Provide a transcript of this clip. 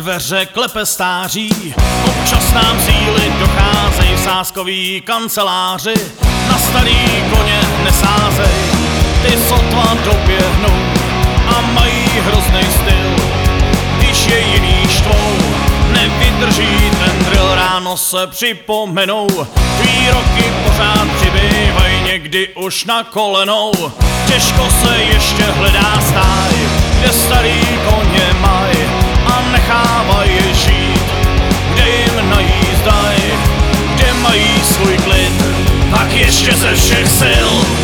dveře klepe stáří, občas nám síly docházejí, v sázkový kanceláři na starý koně nesázej, ty sotva doběhnou a mají hroznej styl, když je jiný štvou, nevydrží ten drill, ráno se připomenou, tvý roky pořád přibývají, někdy už na kolenou, těžko se ještě hledá stáj, kde starý koně maj a nechávají je žít, kde jim najízdaj, kde mají svůj klid, tak ještě ze všech sil